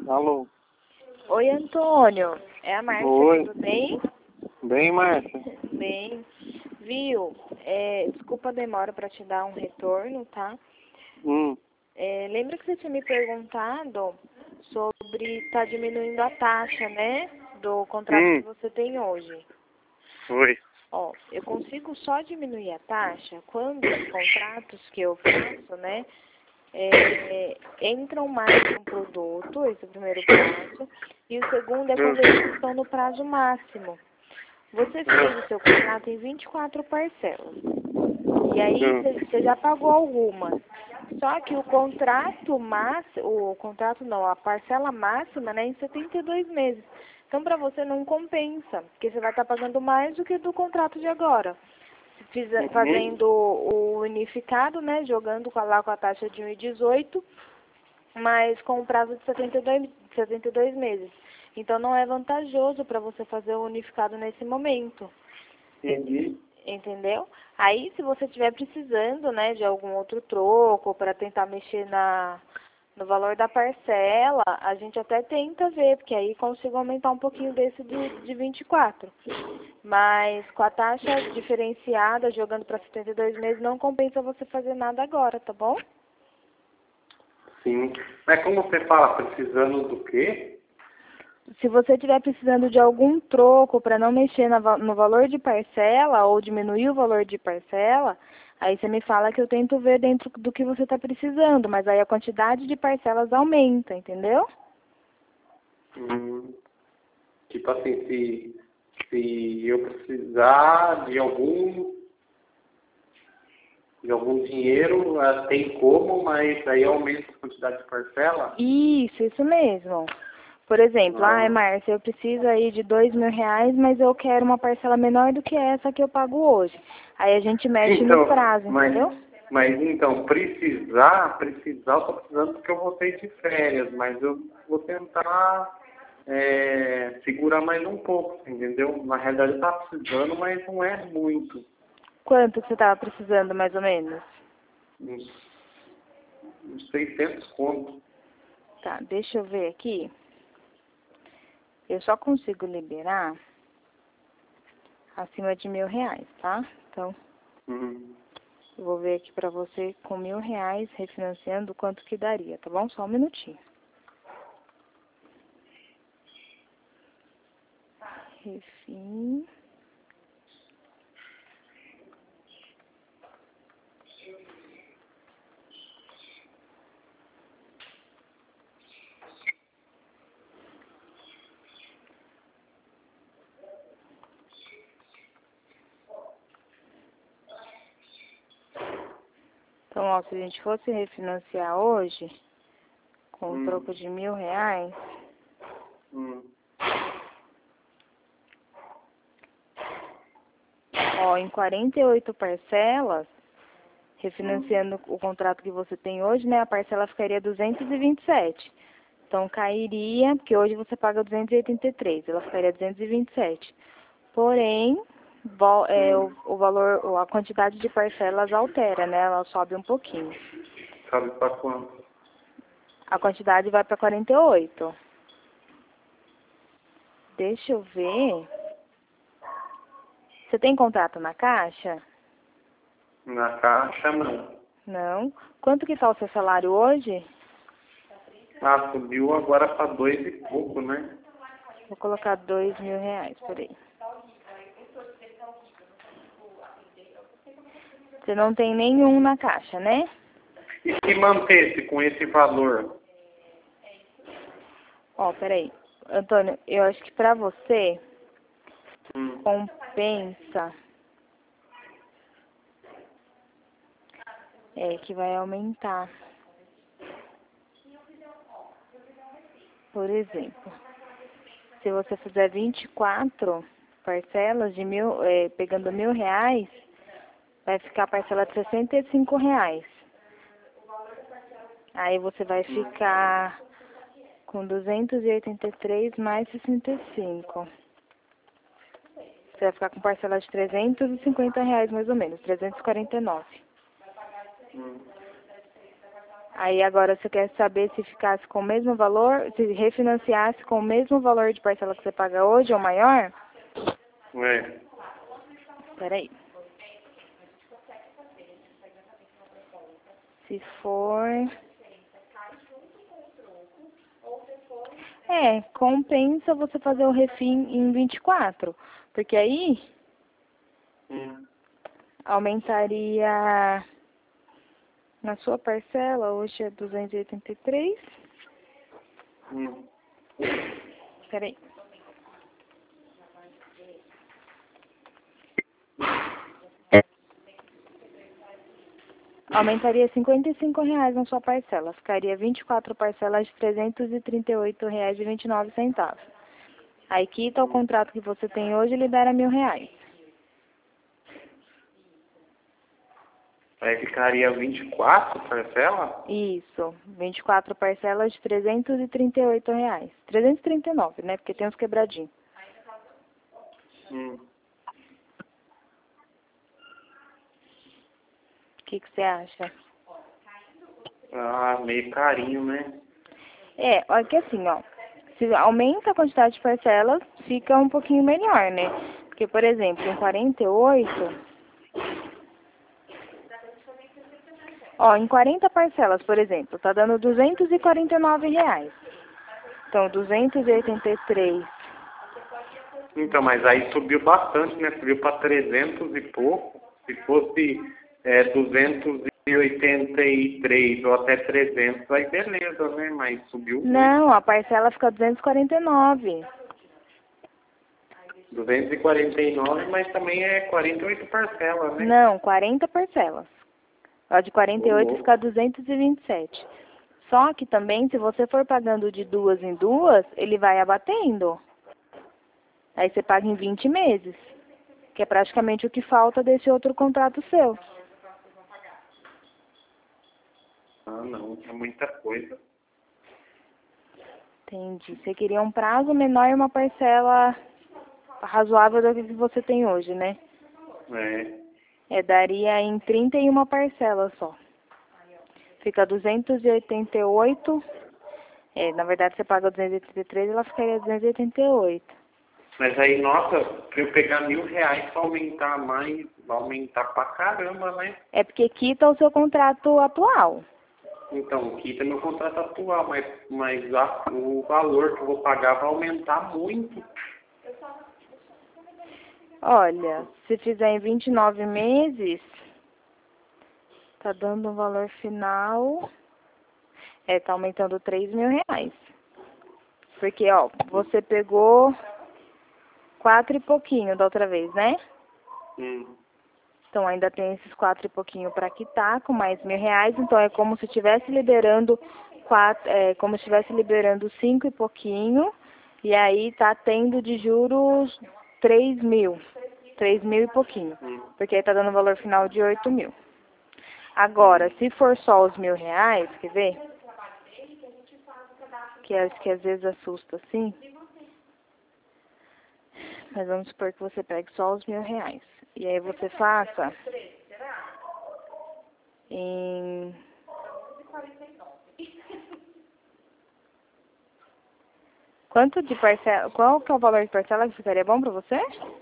Alô? Oi, Antônio. É a Márcia, Oi. tudo bem? Bem, Márcia? Bem. Viu? Desculpa a demora para te dar um retorno, tá? Lembra que você tinha me perguntado sobre estar diminuindo a taxa, né? Do contrato que você tem hoje. Oi. Ó, eu consigo só diminuir a taxa quando os contratos que eu faço, né? Entram mais no produto, esse é o primeiro passo, e o segundo é quando eles estão no prazo máximo. Você fez o seu contrato em 24 parcelas, e aí você já pagou algumas. Só que o contrato máximo, a parcela máxima, né, em 72 meses. Então, para você não compensa, porque você vai estar pagando mais do que do contrato de agora. Fazendo o unificado, né, jogando lá com a taxa de 1,18, mas com o prazo de 72 meses. Então, não é vantajoso para você fazer o unificado nesse momento. Entendi. Entendeu? Aí, se você estiver precisando, né, de algum outro troco para tentar mexer no valor da parcela, a gente até tenta ver, porque aí consigo aumentar um pouquinho desse de 24. Mas com a taxa diferenciada, jogando para 72 meses, não compensa você fazer nada agora, tá bom? Sim. Mas como você fala, precisando do quê? Se você estiver precisando de algum troco para não mexer no valor de parcela ou diminuir o valor de parcela, aí você me fala que eu tento ver dentro do que você está precisando, mas aí a quantidade de parcelas aumenta, entendeu? Tipo assim, se eu precisar de algum dinheiro, tem como, mas aí aumenta a quantidade de parcela? Isso mesmo. Por exemplo, Márcia, eu preciso aí de R$ 2.000, mas eu quero uma parcela menor do que essa que eu pago hoje. Aí a gente mexe no prazo, entendeu? Mas então, precisar, eu tô precisando porque eu voltei de férias, mas eu vou tentar segurar mais um pouco, entendeu? Na realidade eu tava precisando, mas não é muito. Quanto que você estava precisando, mais ou menos? Uns 600 conto. Tá, deixa eu ver aqui. Eu só consigo liberar acima de R$ 1.000, tá? Então, eu vou ver aqui pra você com R$ 1.000 refinanciando quanto que daria, tá bom? Só um minutinho. Refim. Então, ó, se a gente fosse refinanciar hoje, com um troco de R$ 1.000, ó, em 48 parcelas, refinanciando o contrato que você tem hoje, né, a parcela ficaria 227. Então, cairia, porque hoje você paga 283, ela ficaria 227. Porém, o valor, a quantidade de parcelas altera, né, ela sobe um pouquinho. Sabe pra quanto? A quantidade vai para 48. Deixa eu ver. Você tem contrato na Caixa? Na Caixa, não. Não. Quanto que está o seu salário hoje? Subiu agora para 2 e pouco, né? Vou colocar R$ 2.000, peraí. Você não tem nenhum na Caixa, né? E se mantesse com esse valor? Ó, peraí. Antônio, eu acho que pra você compensa que vai aumentar. Por exemplo, se você fizer 24 parcelas de pegando R$ 1.000, vai ficar a parcela de R$ 65. Aí você vai ficar com 283 mais 65. Você vai ficar com parcela de R$ 350 mais ou menos, 349. Aí agora você quer saber se ficasse com o mesmo valor, se refinanciasse com o mesmo valor de parcela que você paga hoje ou maior? É. Peraí. Se for... compensa você fazer o refim em 24, porque aí aumentaria na sua parcela, hoje é 283. Peraí. Aumentaria R$ 55 na sua parcela. Ficaria 24 parcelas de R$ 338,29. Aí quita o contrato que você tem hoje e libera R$ 1.000. Aí ficaria 24 parcelas? Isso, 24 parcelas de R$ 338. 339, né? Porque tem uns quebradinhos. O que você acha? Ah, meio carinho, né? Olha que assim, ó. Se aumenta a quantidade de parcelas, fica um pouquinho melhor, né? Porque, por exemplo, em 48... em 40 parcelas, por exemplo, tá dando R$ 249. Então, 283. Então, mas aí subiu bastante, né? Subiu para 300 e pouco. Se fosse 283 ou até 300, aí beleza, né? Mas subiu muito. Não, a parcela fica 249. 249, mas também é 48 parcelas, né? Não, 40 parcelas. A de 48 fica 227. Só que também, se você for pagando de duas em duas, ele vai abatendo. Aí você paga em 20 meses, que é praticamente o que falta desse outro contrato seu. Ah, não, é muita coisa. Entendi. Você queria um prazo menor e uma parcela razoável do que você tem hoje, né? Daria em 31 parcelas só. Fica 288. Na verdade você paga 283 e ela ficaria 288. Mas aí, nossa, pra eu pegar R$ 1.000 pra aumentar mais, vai aumentar pra caramba, né? É porque quita o seu contrato atual. Então, quita meu contrato atual, mas o valor que eu vou pagar vai aumentar muito. Olha, se fizer em 29 meses, tá dando um valor final, tá aumentando R$ 3.000. Porque, você pegou 4 e pouquinho da outra vez, né? Então ainda tem esses 4 e pouquinho para quitar, com mais R$ 1.000, então é como se estivesse liberando 5 e pouquinho, e aí tá tendo de juros 3.000 e pouquinho, porque aí tá dando um valor final de 8.000. Agora, se for só os R$ 1.000, quer ver? Que acho que às vezes assusta assim. Mas vamos supor que você pegue só os R$ 1.000. E aí você faça em... Quanto de parcela? Qual que é o valor de parcela que ficaria bom pra você?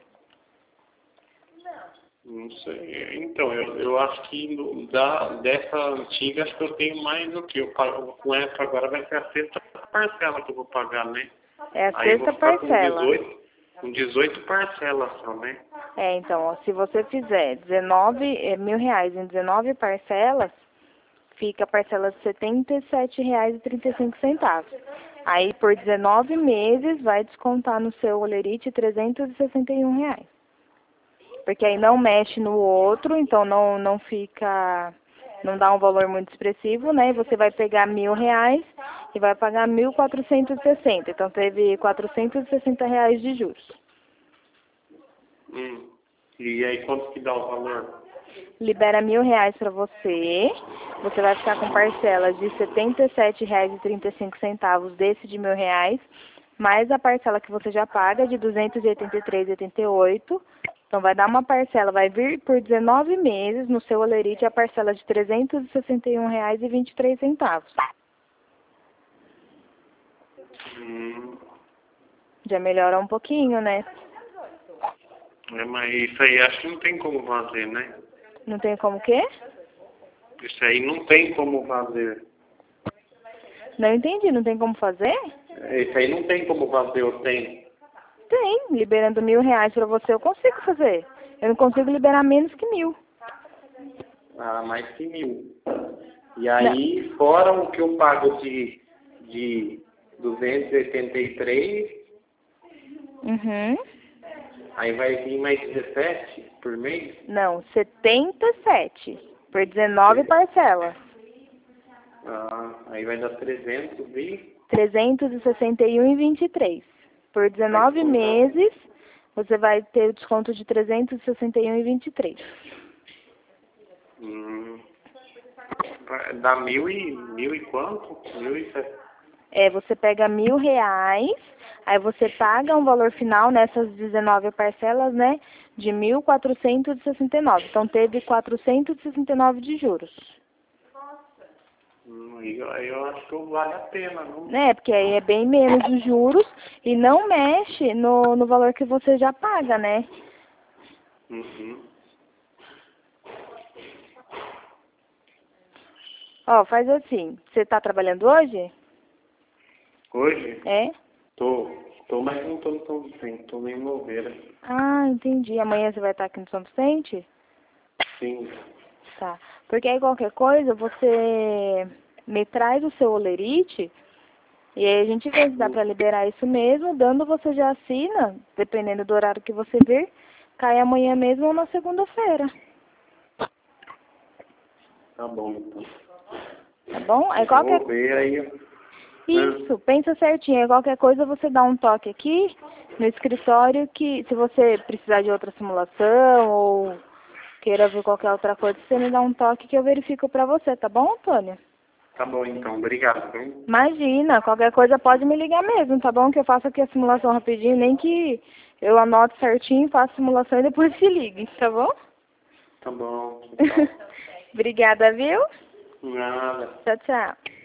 Não sei. Então, eu acho que dessa antiga, acho que eu tenho mais do que eu pago. Com essa agora vai ser a sexta parcela que eu vou pagar, né? É a aí sexta parcela. Com 18 parcelas só, né? Então, se você fizer R$ 1.000 em 19 parcelas, fica a parcela de R$ 77,35. Aí, por 19 meses, vai descontar no seu olerite R$ 361. Porque aí não mexe no outro, então não fica, não dá um valor muito expressivo, né? E você vai pegar R$ 1.000 e vai pagar 1.460. Então teve R$ 460 de juros. E aí quanto que dá o valor? Libera R$ 1.000 para você. Você vai ficar com parcelas de R$ 77,35 desse de R$ 1.000, mais a parcela que você já paga de R$ 283,88. Então, vai dar uma parcela, vai vir por 19 meses no seu Olerite a parcela de R$ 361,23. Já melhora um pouquinho, né? Mas isso aí acho que não tem como fazer, né? Não tem como o quê? Isso aí não tem como fazer. Não entendi, não tem como fazer? Isso aí não tem como fazer, ou tem? Tem, liberando R$ 1.000 pra você eu consigo fazer. Eu não consigo liberar menos que 1.000. Ah, mais que 1.000. E aí, fora o que eu pago de 283, aí vai vir mais 17 por mês? Não, 77 por 19 parcelas. Ah, aí vai dar 361,23. Por 19 meses, você vai ter o desconto de 361,23. Dá 1.000 e quanto? 1.007. Você pega R$ 1.000, aí você paga um valor final nessas 19 parcelas, né, de 1.469. Então, teve 469 de juros. Aí eu acho que vale a pena, não? Porque aí é bem menos os juros e não mexe no valor que você já paga, né? Ó, faz assim, você tá trabalhando hoje? Hoje? É? Tô, mas não tô no São Vicente, tô em Moveira. Ah, entendi. Amanhã você vai estar aqui no São Vicente? Sim. Tá. Porque aí qualquer coisa, você me traz o seu Olerite e aí a gente vê se dá pra liberar isso mesmo. Dando, você já assina, dependendo do horário que você vir, cai amanhã mesmo ou na segunda-feira. Tá bom, então. Tá bom? Aí Vou ver aí. Isso, pensa certinho. Aí qualquer coisa você dá um toque aqui no escritório que se você precisar de outra simulação ou queira ver qualquer outra coisa, você me dá um toque que eu verifico pra você, tá bom, Antônio? Tá bom, então. Obrigado, viu? Imagina, qualquer coisa pode me ligar mesmo, tá bom? Que eu faço aqui a simulação rapidinho, nem que eu anoto certinho, faço a simulação e depois te ligue, tá bom? Tá bom. Obrigada, viu? Nada. Tchau, tchau.